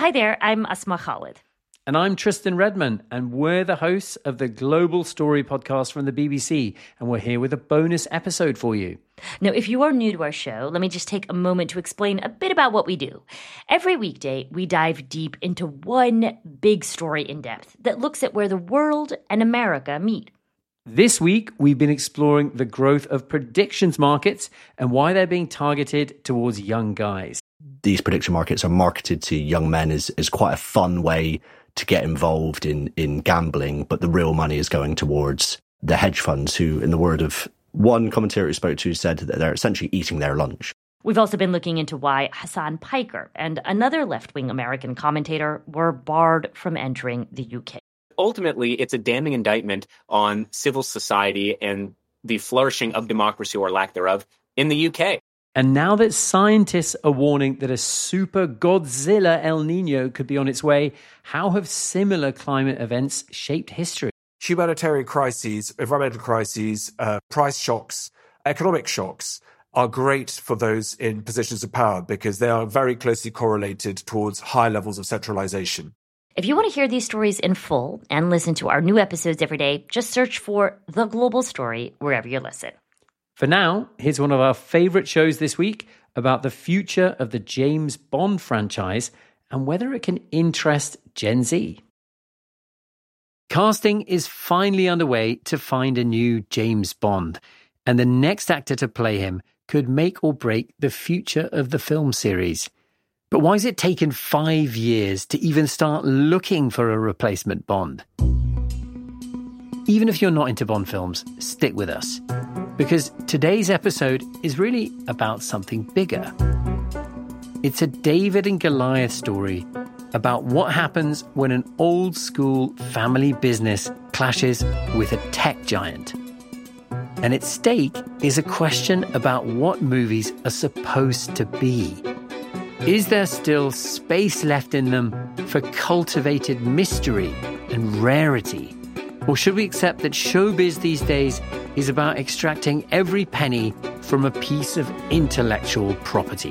Hi there, I'm Asma Khalid. And I'm Tristan Redman, and we're the hosts of the Global Story podcast from the BBC, and we're here with a bonus episode for you. Now, if you are new to our show, let me just take a moment to explain a bit about what we do. Every weekday, we dive deep into one big story in depth that looks at where the world and America meet. This week, we've been exploring the growth of predictions markets and why they're being targeted towards young guys. These prediction markets are marketed to young men as quite a fun way to get involved in gambling, but the real money is going towards the hedge funds who, in the word of one commentator who spoke to, said that they're essentially eating their lunch. We've also been looking into why Hasan Piker and another left-wing American commentator were barred from entering the UK. Ultimately, it's a damning indictment on civil society and the flourishing of democracy or lack thereof in the UK. And now that scientists are warning that a super Godzilla El Nino could be on its way, how have similar climate events shaped history? Humanitarian crises, environmental crises, price shocks, economic shocks are great for those in positions of power because they are very closely correlated towards high levels of centralization. If you want to hear these stories in full and listen to our new episodes every day, just search for The Global Story wherever you listen. For now, here's one of our favorite shows this week about the future of the James Bond franchise and whether it can interest Gen Z. Casting is finally underway to find a new James Bond, and the next actor to play him could make or break the future of the film series. But why has it taken 5 years to even start looking for a replacement Bond? Even if you're not into Bond films, stick with us, because today's episode is really about something bigger. It's a David and Goliath story about what happens when an old-school family business clashes with a tech giant. And at stake is a question about what movies are supposed to be. Is there still space left in them for cultivated mystery and rarity? Or should we accept that showbiz these days is about extracting every penny from a piece of intellectual property?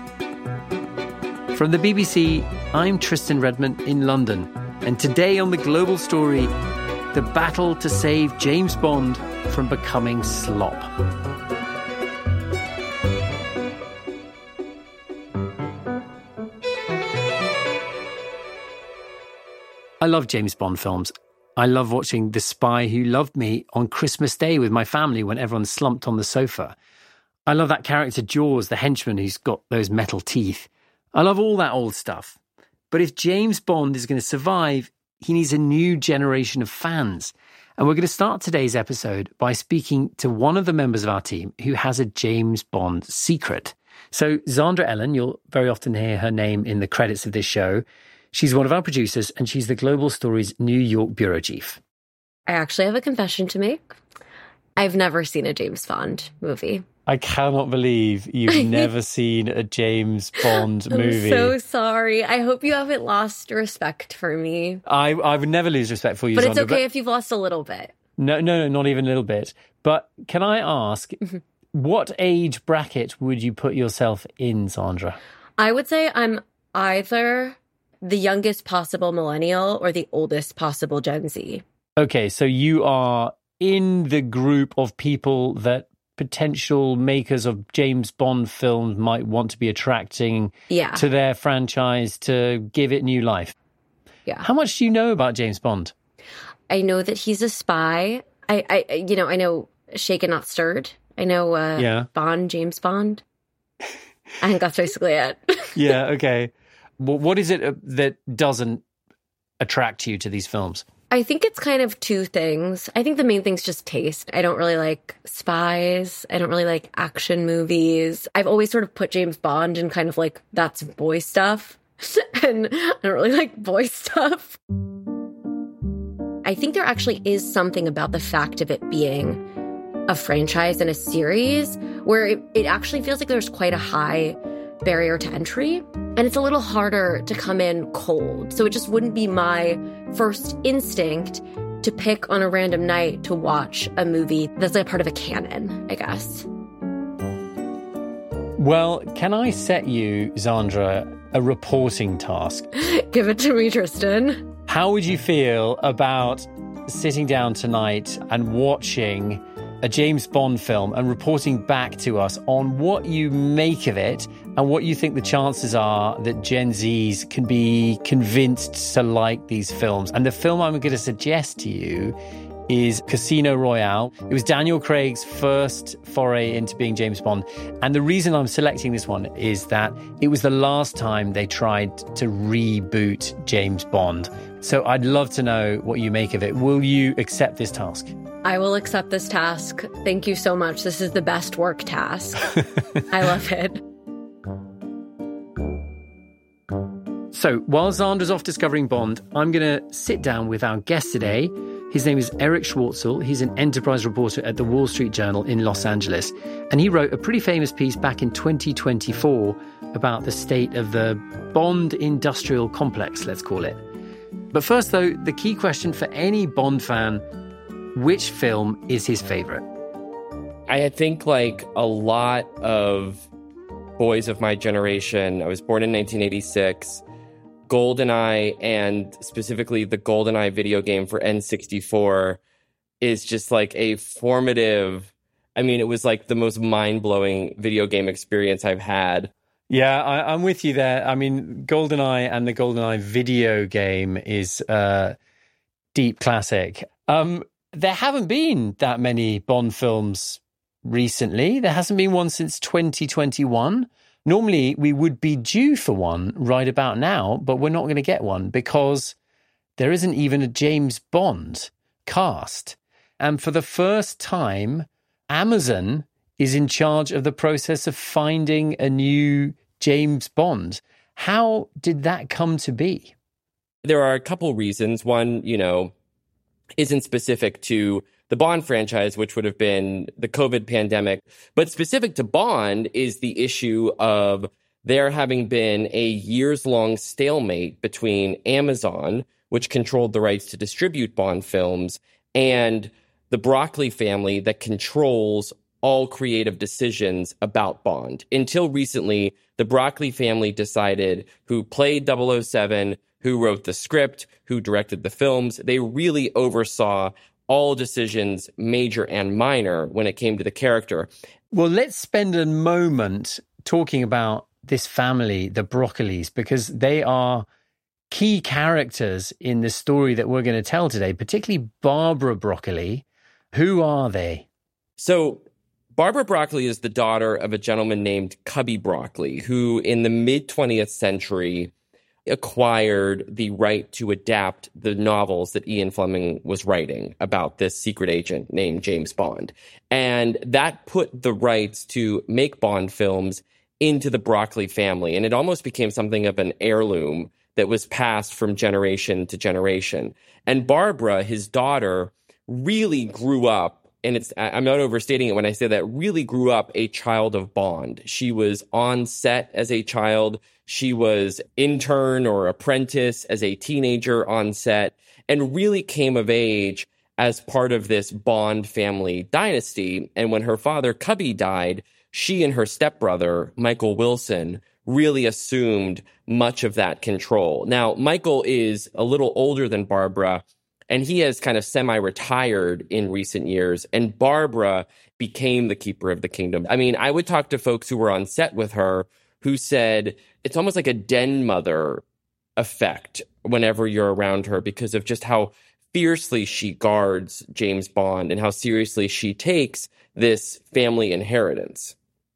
From the BBC, I'm Tristan Redman in London, and today on The Global Story, the battle to save James Bond from becoming slop. I love James Bond films. I love watching The Spy Who Loved Me on Christmas Day with my family when everyone's slumped on the sofa. I love that character Jaws, the henchman who's got those metal teeth. I love all that old stuff. But if James Bond is going to survive, he needs a new generation of fans. And we're going to start today's episode by speaking to one of the members of our team who has a James Bond secret. So Zandra Ellen, you'll very often hear her name in the credits of this show. She's one of our producers, and she's the Global Stories New York bureau chief. I actually have a confession to make. I've never seen a James Bond movie. I cannot believe you've never seen a James Bond movie. I'm so sorry. I hope you haven't lost respect for me. I would never lose respect for you, but Zandra. It's okay if you've lost a little bit. No, not even a little bit. But can I ask, what age bracket would you put yourself in, Zandra? I would say I'm either the youngest possible millennial or the oldest possible Gen Z. Okay, so you are in the group of people that potential makers of James Bond films might want to be attracting to their franchise to give it new life. Yeah. How much do you know about James Bond? I know that he's a spy. I know Shaken Not Stirred. I know Bond, James Bond. I think that's basically it. Yeah, okay. What is it that doesn't attract you to these films? I think it's kind of two things. I think the main thing's just taste. I don't really like spies. I don't really like action movies. I've always sort of put James Bond in kind of like, that's boy stuff. And I don't really like boy stuff. I think there actually is something about the fact of it being a franchise and a series where it actually feels like there's quite a high barrier to entry, and it's a little harder to come in cold. So it just wouldn't be my first instinct to pick on a random night to watch a movie that's like part of a canon, I guess. Well, can I set you, Zandra, a reporting task. Give it to me, Tristan. How would you feel about sitting down tonight and watching a James Bond film and reporting back to us on what you make of it and what you think the chances are that Gen Zs can be convinced to like these films? And the film I'm going to suggest to you is Casino Royale. It was Daniel Craig's first foray into being James Bond. And the reason I'm selecting this one is that it was the last time they tried to reboot James Bond. So I'd love to know what you make of it. Will you accept this task? I will accept this task. Thank you so much. This is the best work task. I love it. So while Xander's off discovering Bond, I'm going to sit down with our guest today. His name is Eric Schwartzel. He's an enterprise reporter at the Wall Street Journal in Los Angeles. And he wrote a pretty famous piece back in 2024 about the state of the Bond industrial complex, let's call it. But first, though, the key question for any Bond fan, which film is his favorite? I think like a lot of boys of my generation, I was born in 1986, GoldenEye, and specifically the GoldenEye video game for N64 is just like a formative, I mean, it was like the most mind-blowing video game experience I've had. Yeah, I'm with you there. I mean, GoldenEye and the GoldenEye video game is a deep classic. There haven't been that many Bond films recently. There hasn't been one since 2021. Normally, we would be due for one right about now, but we're not going to get one because there isn't even a James Bond cast. And for the first time, Amazon is in charge of the process of finding a new James Bond. How did that come to be? There are a couple reasons. One, isn't specific to the Bond franchise, which would have been the COVID pandemic. But specific to Bond is the issue of there having been a years-long stalemate between Amazon, which controlled the rights to distribute Bond films, and the Broccoli family that controls all creative decisions about Bond. Until recently, the Broccoli family decided who played 007, who wrote the script, who directed the films. They really oversaw all decisions, major and minor, when it came to the character. Well, let's spend a moment talking about this family, the Broccolis, because they are key characters in the story that we're going to tell today, particularly Barbara Broccoli. Who are they? So Barbara Broccoli is the daughter of a gentleman named Cubby Broccoli, who in the mid-20th century acquired the right to adapt the novels that Ian Fleming was writing about this secret agent named James Bond. And that put the rights to make Bond films into the Broccoli family. And it almost became something of an heirloom that was passed from generation to generation. And Barbara, his daughter, really grew up, and I'm not overstating it when I say that, really grew up a child of Bond. She was on set as a child. She was intern or apprentice as a teenager on set, and really came of age as part of this Bond family dynasty. And when her father, Cubby, died, she and her stepbrother, Michael Wilson, really assumed much of that control. Now, Michael is a little older than Barbara, and he has kind of semi-retired in recent years, and Barbara became the keeper of the kingdom. I mean, I would talk to folks who were on set with her who said it's almost like a den mother effect whenever you're around her because of just how fiercely she guards James Bond and how seriously she takes this family inheritance.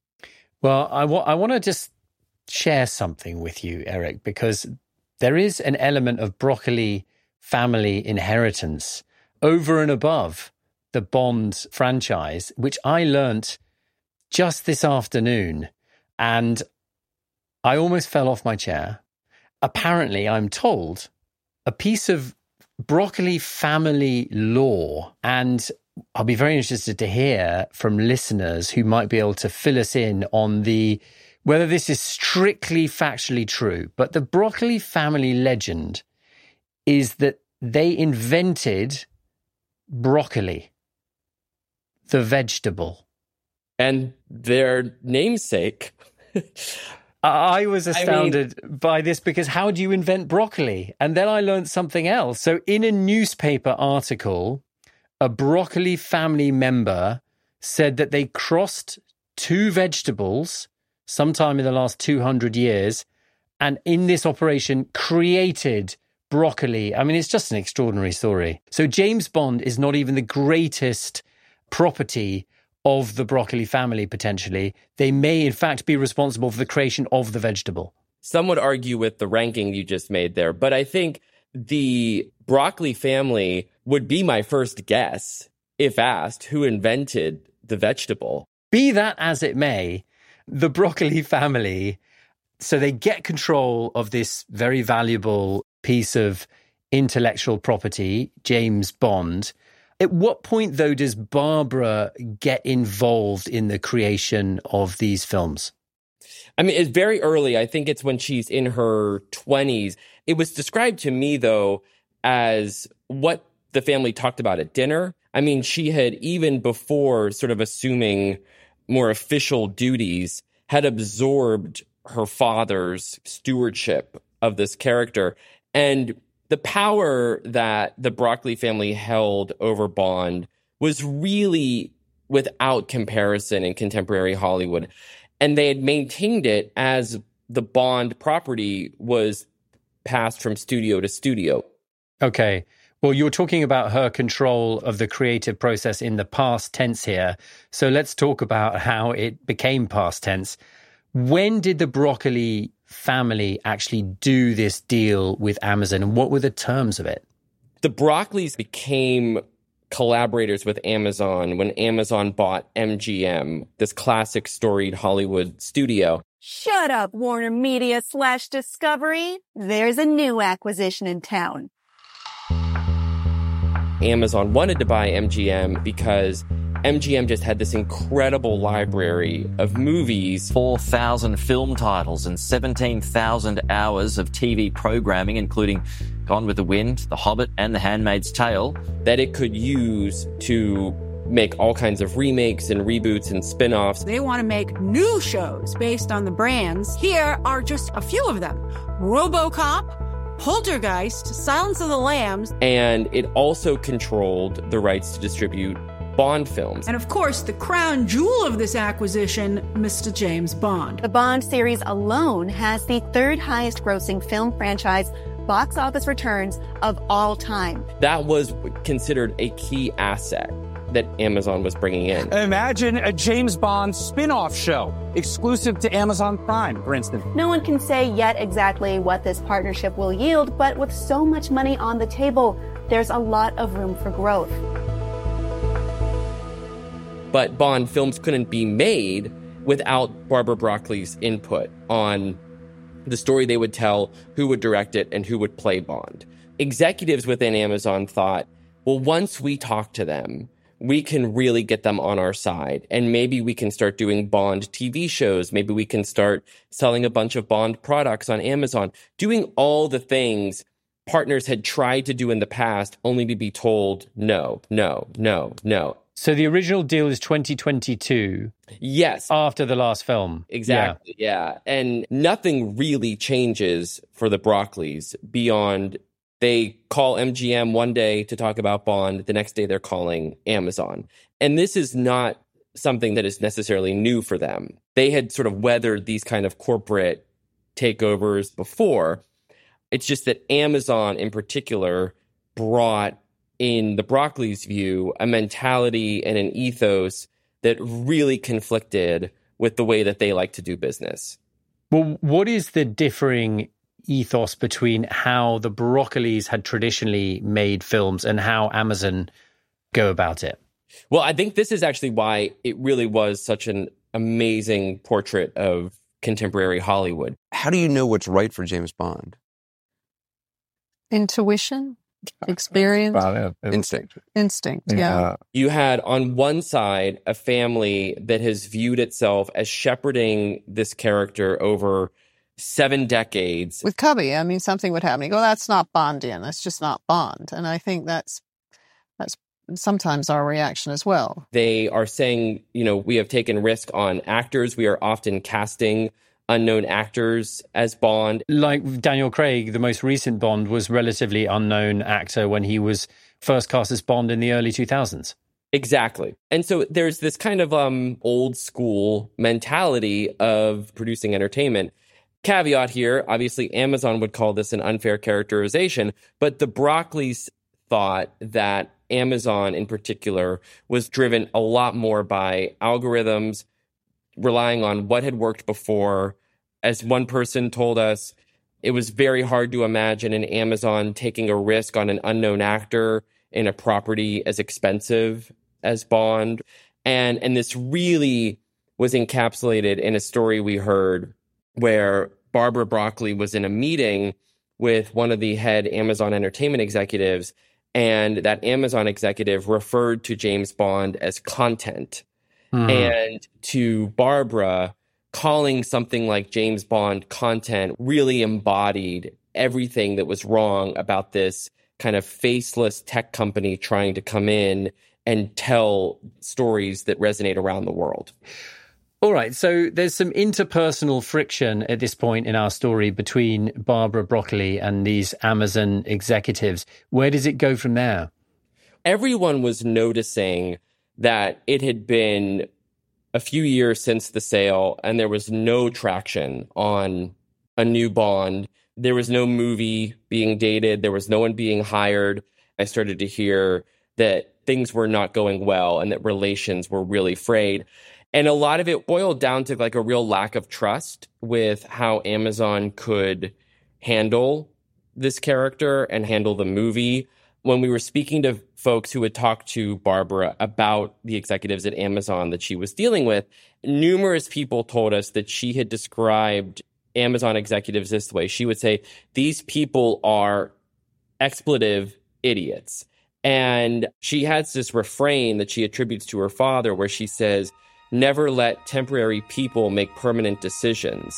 Well, I want to just share something with you, Eric, because there is an element of Broccoli family inheritance over and above the Bond franchise, which I learnt just this afternoon, and I almost fell off my chair. Apparently, I'm told, a piece of Broccoli family lore, and I'll be very interested to hear from listeners who might be able to fill us in on whether this is strictly factually true, but the Broccoli family legend is that they invented broccoli, the vegetable. And their namesake I was astounded by this because how do you invent broccoli? And then I learned something else. So in a newspaper article, a broccoli family member said that they crossed two vegetables sometime in the last 200 years, and in this operation created broccoli. I mean, it's just an extraordinary story. So James Bond is not even the greatest property of the broccoli family, potentially. They may, in fact, be responsible for the creation of the vegetable. Some would argue with the ranking you just made there, but I think the broccoli family would be my first guess, if asked, who invented the vegetable. Be that as it may, the broccoli family, so they get control of this very valuable piece of intellectual property, James Bond. At what point, though, does Barbara get involved in the creation of these films? I mean, it's very early. I think it's when she's in her 20s. It was described to me, though, as what the family talked about at dinner. I mean, she had, even before sort of assuming more official duties, had absorbed her father's stewardship of this character. And the power that the Broccoli family held over Bond was really without comparison in contemporary Hollywood. And they had maintained it as the Bond property was passed from studio to studio. Okay. Well, you're talking about her control of the creative process in the past tense here. So let's talk about how it became past tense. When did the Broccoli family actually do this deal with Amazon, and what were the terms of it? The Broccoli's became collaborators with Amazon when Amazon bought MGM, this classic storied Hollywood studio. Shut up, Warner Media / Discovery. There's a new acquisition in town. Amazon wanted to buy MGM because MGM just had this incredible library of movies. 4,000 film titles and 17,000 hours of TV programming, including Gone with the Wind, The Hobbit, and The Handmaid's Tale, that it could use to make all kinds of remakes and reboots and spin-offs. They want to make new shows based on the brands. Here are just a few of them. RoboCop, Poltergeist, Silence of the Lambs. And it also controlled the rights to distribute Bond films. And of course, the crown jewel of this acquisition, Mr. James Bond. The Bond series alone has the third highest grossing film franchise box office returns of all time. That was considered a key asset that Amazon was bringing in. Imagine a James Bond spin-off show exclusive to Amazon Prime, for instance. No one can say yet exactly what this partnership will yield, but with so much money on the table, there's a lot of room for growth. But Bond films couldn't be made without Barbara Broccoli's input on the story they would tell, who would direct it, and who would play Bond. Executives within Amazon thought, well, once we talk to them, we can really get them on our side. And maybe we can start doing Bond TV shows. Maybe we can start selling a bunch of Bond products on Amazon, doing all the things partners had tried to do in the past, only to be told, no, no, no, no. So the original deal is 2022. Yes. After the last film. Exactly, yeah. And nothing really changes for the Broccoli's beyond they call MGM one day to talk about Bond. The next day they're calling Amazon. And this is not something that is necessarily new for them. They had sort of weathered these kind of corporate takeovers before. It's just that Amazon in particular brought, in the Broccoli's view, a mentality and an ethos that really conflicted with the way that they like to do business. Well, what is the differing ethos between how the Broccoli's had traditionally made films and how Amazon go about it? Well, I think this is actually why it really was such an amazing portrait of contemporary Hollywood. How do you know what's right for James Bond? Intuition, experience, instinct. Yeah. You had on one side a family that has viewed itself as shepherding this character over 7 decades. With Cubby, I mean, something would happen. You go, that's not Bondian. That's just not Bond. And I think that's sometimes our reaction as well. They are saying, we have taken risk on actors. We are often casting unknown actors as Bond. Like Daniel Craig, the most recent Bond was relatively unknown actor when he was first cast as Bond in the early 2000s. Exactly. And so there's this kind of old school mentality of producing entertainment. Caveat here, obviously Amazon would call this an unfair characterization, but the Broccoli's thought that Amazon in particular was driven a lot more by algorithms, relying on what had worked before. As one person told us, it was very hard to imagine an Amazon taking a risk on an unknown actor in a property as expensive as Bond. And this really was encapsulated in a story we heard where Barbara Broccoli was in a meeting with one of the head Amazon Entertainment executives, and that Amazon executive referred to James Bond as content. And to Barbara, calling something like James Bond content really embodied everything that was wrong about this kind of faceless tech company trying to come in and tell stories that resonate around the world. All right, so there's some interpersonal friction at this point in our story between Barbara Broccoli and these Amazon executives. Where does it go from there? Everyone was noticing that it had been a few years since the sale and there was no traction on a new Bond. There was no movie being dated. There was no one being hired. I started to hear that things were not going well and that relations were really frayed. And a lot of it boiled down to like a real lack of trust with how Amazon could handle this character and handle the movie. When we were speaking to folks who had talked to Barbara about the executives at Amazon that she was dealing with, numerous people told us that she had described Amazon executives this way. She would say, these people are expletive idiots. And she has this refrain that she attributes to her father where she says, never let temporary people make permanent decisions.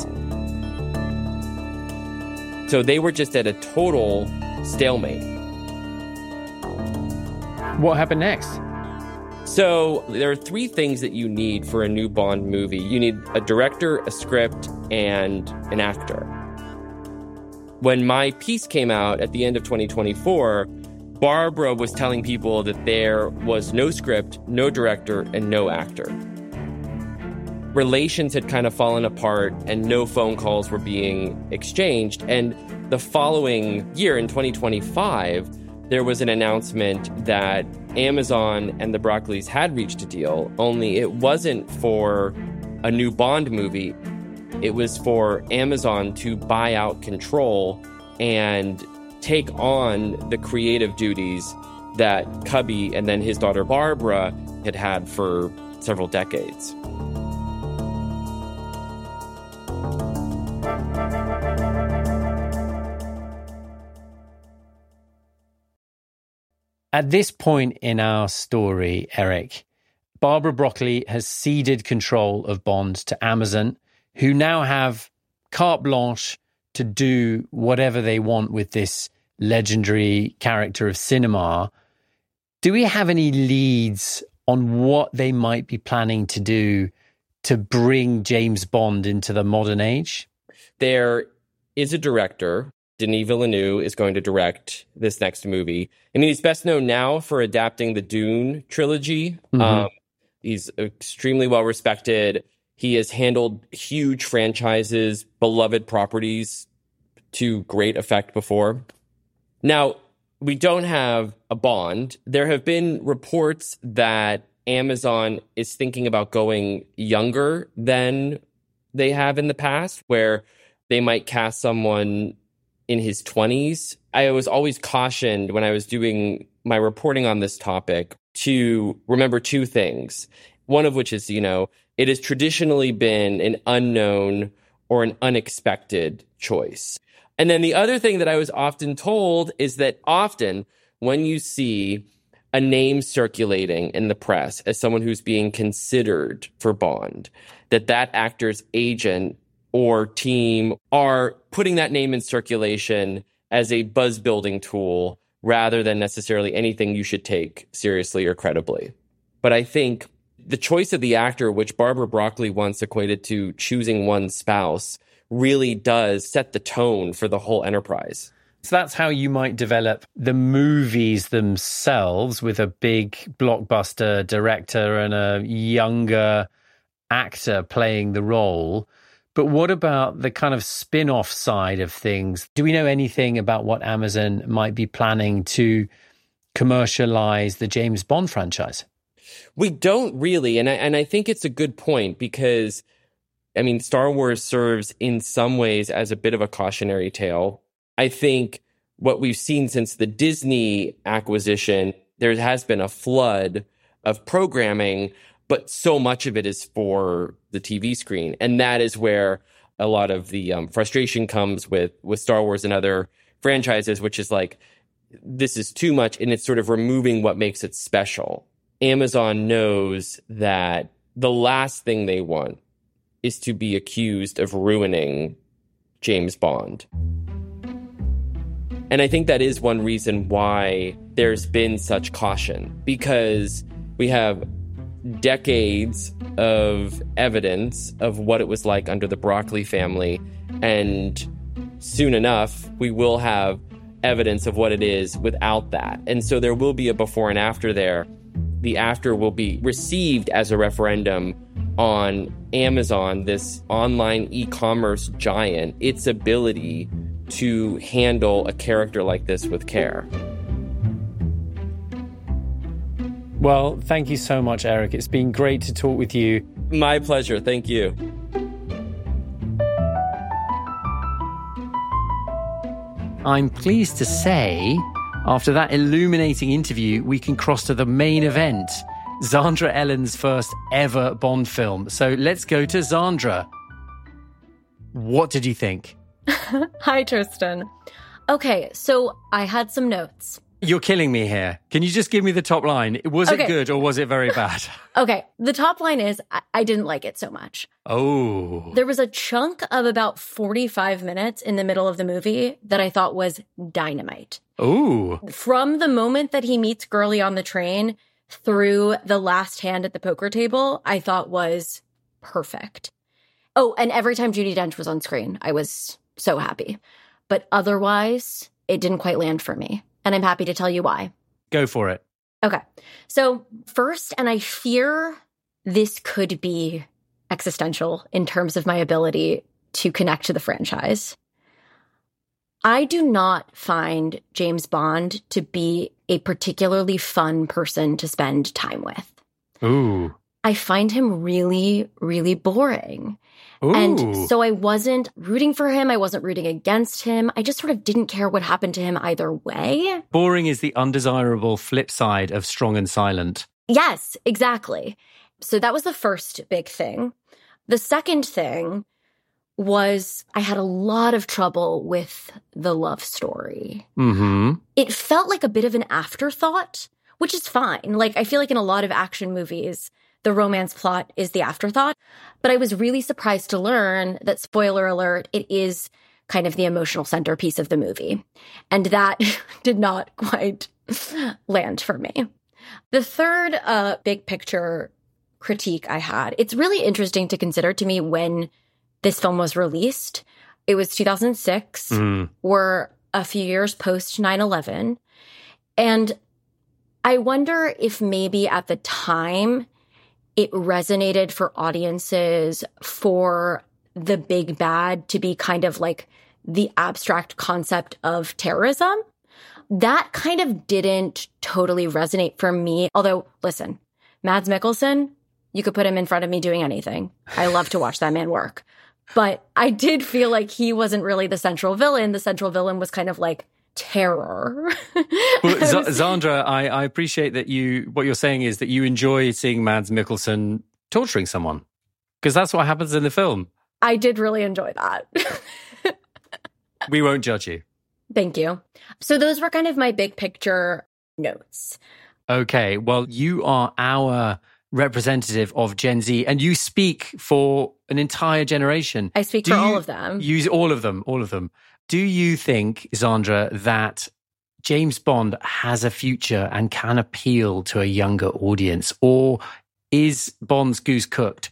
So they were just at a total stalemate. What happened next? So there are three things that you need for a new Bond movie. You need a director, a script, and an actor. When my piece came out at the end of 2024, Barbara was telling people that there was no script, no director, and no actor. Relations had kind of fallen apart and no phone calls were being exchanged. And the following year, in 2025, there was an announcement that Amazon and the Broccolis had reached a deal, only it wasn't for a new Bond movie. It was for Amazon to buy out control and take on the creative duties that Cubby and then his daughter Barbara had had for several decades. At this point in our story, Eric, Barbara Broccoli has ceded control of Bond to Amazon, who now have carte blanche to do whatever they want with this legendary character of cinema. Do we have any leads on what they might be planning to do to bring James Bond into the modern age? There is a director. Denis Villeneuve is going to direct this next movie. And he's best known now for adapting the Dune trilogy. Mm-hmm. He's extremely well respected. He has handled huge franchises, beloved properties to great effect before. Now, we don't have a Bond. There have been reports that Amazon is thinking about going younger than they have in the past, where they might cast someone in his 20s. I was always cautioned when I was doing my reporting on this topic to remember two things. One of which is, it has traditionally been an unknown or an unexpected choice. And then the other thing that I was often told is that often when you see a name circulating in the press as someone who's being considered for Bond, that actor's agent or team are putting that name in circulation as a buzz-building tool rather than necessarily anything you should take seriously or credibly. But I think the choice of the actor, which Barbara Broccoli once equated to choosing one's spouse, really does set the tone for the whole enterprise. So that's how you might develop the movies themselves, with a big blockbuster director and a younger actor playing the role. But what about the kind of spin-off side of things? Do we know anything about what Amazon might be planning to commercialize the James Bond franchise? We don't really. And I think it's a good point because, I mean, Star Wars serves in some ways as a bit of a cautionary tale. I think what we've seen since the Disney acquisition, there has been a flood of programming, but so much of it is for the TV screen. And that is where a lot of the frustration comes with Star Wars and other franchises, which is like, this is too much, and it's sort of removing what makes it special. Amazon knows that the last thing they want is to be accused of ruining James Bond. And I think that is one reason why there's been such caution, because we have decades of evidence of what it was like under the Broccoli family, and soon enough, we will have evidence of what it is without that. And so there will be a before and after there. The after will be received as a referendum on Amazon, this online e-commerce giant, its ability to handle a character like this with care. Well, thank you so much, Eric. It's been great to talk with you. My pleasure. Thank you. I'm pleased to say, after that illuminating interview, we can cross to the main event, Zandra Ellen's first ever Bond film. So let's go to Zandra. What did you think? Hi, Tristan. Okay, so I had some notes. You're killing me here. Can you just give me the top line? Was it good or was it very bad? Okay, the top line is I didn't like it so much. Oh. There was a chunk of about 45 minutes in the middle of the movie that I thought was dynamite. Ooh. From the moment that he meets Gurley on the train through the last hand at the poker table, I thought was perfect. Oh, and every time Judi Dench was on screen, I was so happy. But otherwise, it didn't quite land for me. And I'm happy to tell you why. Go for it. Okay. So first, and I fear this could be existential in terms of my ability to connect to the franchise. I do not find James Bond to be a particularly fun person to spend time with. Ooh. I find him really, really boring. Ooh. And so I wasn't rooting for him. I wasn't rooting against him. I just sort of didn't care what happened to him either way. Boring is the undesirable flip side of strong and silent. Yes, exactly. So that was the first big thing. The second thing was I had a lot of trouble with the love story. Mm-hmm. It felt like a bit of an afterthought, which is fine. Like, I feel like in a lot of action movies, the romance plot is the afterthought. But I was really surprised to learn that, spoiler alert, it is kind of the emotional centerpiece of the movie. And that did not quite land for me. The third big picture critique I had, it's really interesting to consider to me when this film was released. It was 2006. We're a few years post 9/11. And I wonder if maybe at the time it resonated for audiences for the big bad to be kind of like the abstract concept of terrorism. That kind of didn't totally resonate for me. Although, listen, Mads Mikkelsen, you could put him in front of me doing anything. I love to watch that man work. But I did feel like he wasn't really the central villain. The central villain was kind of like terror. Well, Zandra, I appreciate that what you're saying is that you enjoy seeing Mads Mikkelsen torturing someone, because that's what happens in the film. I did really enjoy that. We won't judge you. Thank you. So those were kind of my big picture notes. Okay, well, you are our representative of Gen Z, and you speak for an entire generation. I speak for all of them. Use all of them. Do you think, Zandra, that James Bond has a future and can appeal to a younger audience? Or Is Bond's goose cooked?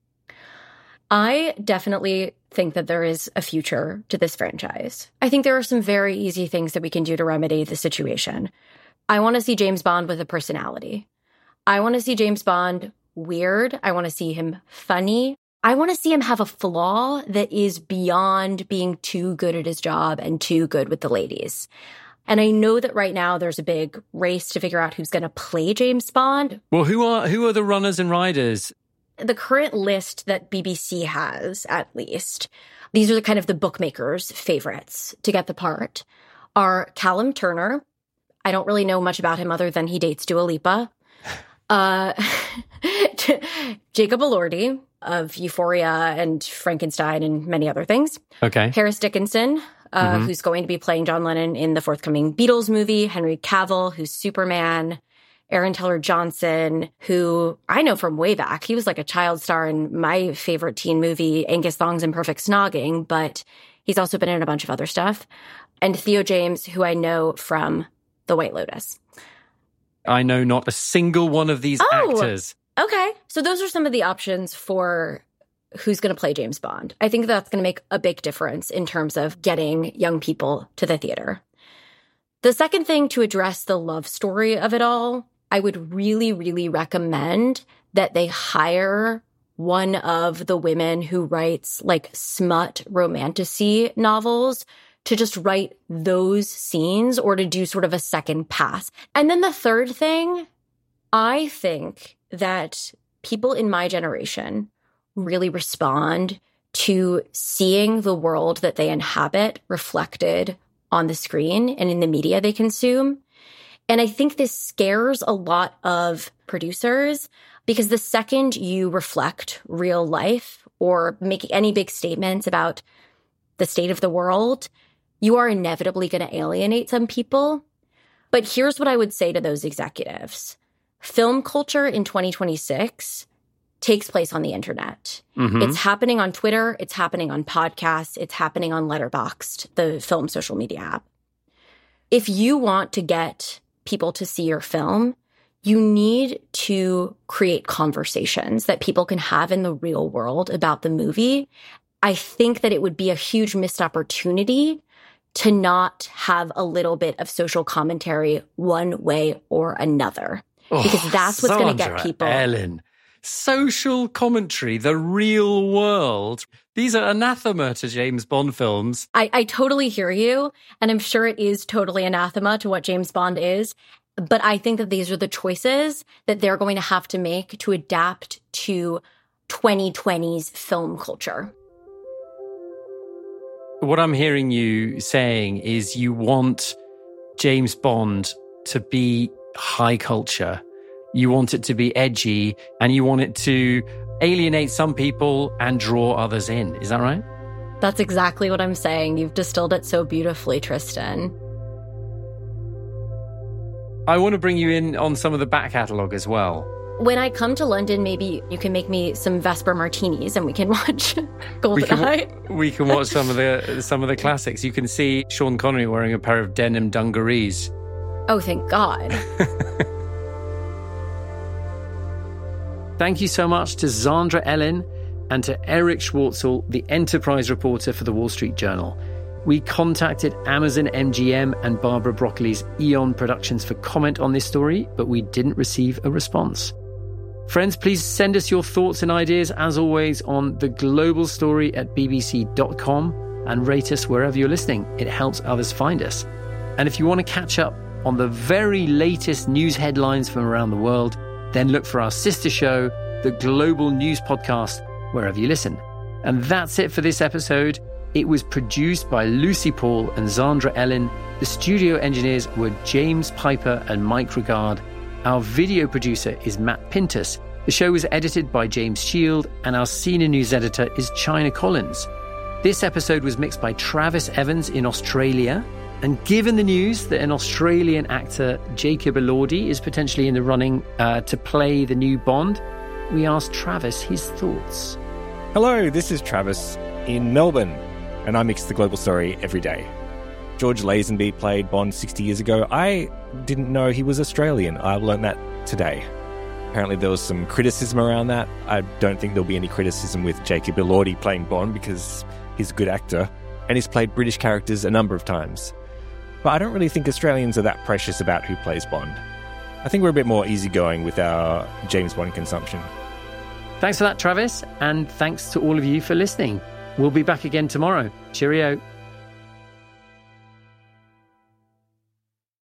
I definitely think that there is a future to this franchise. I think there are some very easy things that we can do to remedy the situation. I want to see James Bond with a personality. I want to see James Bond weird. I want to see him funny. I want to see him have a flaw that is beyond being too good at his job and too good with the ladies. And I know that right now there's a big race to figure out who's going to play James Bond. Well, who are the runners and riders? The current list that BBC has, at least, these are kind of the bookmakers' favorites to get the part, are Callum Turner. I don't really know much about him other than he dates Dua Lipa. Jacob Elordi of Euphoria and Frankenstein and many other things. Okay. Harris Dickinson, who's going to be playing John Lennon in the forthcoming Beatles movie. Henry Cavill, who's Superman. Aaron Taylor-Johnson, who I know from way back. He was like a child star in my favorite teen movie, Angus Thongs and Perfect Snogging, but he's also been in a bunch of other stuff. And Theo James, who I know from The White Lotus. I know not a single one of these actors. Okay. So those are some of the options for who's going to play James Bond. I think that's going to make a big difference in terms of getting young people to the theater. The second thing, to address the love story of it all, I would really, really recommend that they hire one of the women who writes like smut romantasy novels to just write those scenes or to do sort of a second pass. And then the third thing, I think that people in my generation really respond to seeing the world that they inhabit reflected on the screen and in the media they consume. And I think this scares a lot of producers because the second you reflect real life or make any big statements about the state of the world, you are inevitably going to alienate some people. But here's what I would say to those executives. Film culture in 2026 takes place on the internet. Mm-hmm. It's happening on Twitter. It's happening on podcasts. It's happening on Letterboxd, the film social media app. If you want to get people to see your film, you need to create conversations that people can have in the real world about the movie. I think that it would be a huge missed opportunity to not have a little bit of social commentary one way or another. Because that's what's going to get people. Ellen, social commentary, the real world. These are anathema to James Bond films. I totally hear you. And I'm sure it is totally anathema to what James Bond is. But I think that these are the choices that they're going to have to make to adapt to 2020's film culture. What I'm hearing you saying is you want James Bond to be high culture. You want it to be edgy, and you want it to alienate some people and draw others in. Is that right? That's exactly what I'm saying. You've distilled it so beautifully, Tristan. I want to bring you in on some of the back catalogue as well. When I come to London, maybe you can make me some Vesper martinis and we can watch GoldenEye. We can watch some of the classics. You can see Sean Connery wearing a pair of denim dungarees. Oh, thank God. Thank you so much to Zandra Ellen and to Eric Schwartzel, the enterprise reporter for the Wall Street Journal. We contacted Amazon MGM and Barbara Broccoli's Eon Productions for comment on this story, but we didn't receive a response. Friends, please send us your thoughts and ideas, as always, on The Global Story at bbc.com and rate us wherever you're listening. It helps others find us. And if you want to catch up on the very latest news headlines from around the world, then look for our sister show, The Global News Podcast, wherever you listen. And that's it for this episode. It was produced by Lucy Paul and Zandra Ellen. The studio engineers were James Piper and Mike Regard. Our video producer is Matt Pintus. The show was edited by James Shield, and our senior news editor is China Collins. This episode was mixed by Travis Evans in Australia. And given the news that an Australian actor, Jacob Elordi, is potentially in the running to play the new Bond, we asked Travis his thoughts. Hello, this is Travis in Melbourne, and I mix The Global Story every day. George Lazenby played Bond 60 years ago. I didn't know he was Australian. I learned that today. Apparently there was some criticism around that. I don't think there'll be any criticism with Jacob Elordi playing Bond because he's a good actor and he's played British characters a number of times. But I don't really think Australians are that precious about who plays Bond. I think we're a bit more easygoing with our James Bond consumption. Thanks for that, Travis, and thanks to all of you for listening. We'll be back again tomorrow. Cheerio.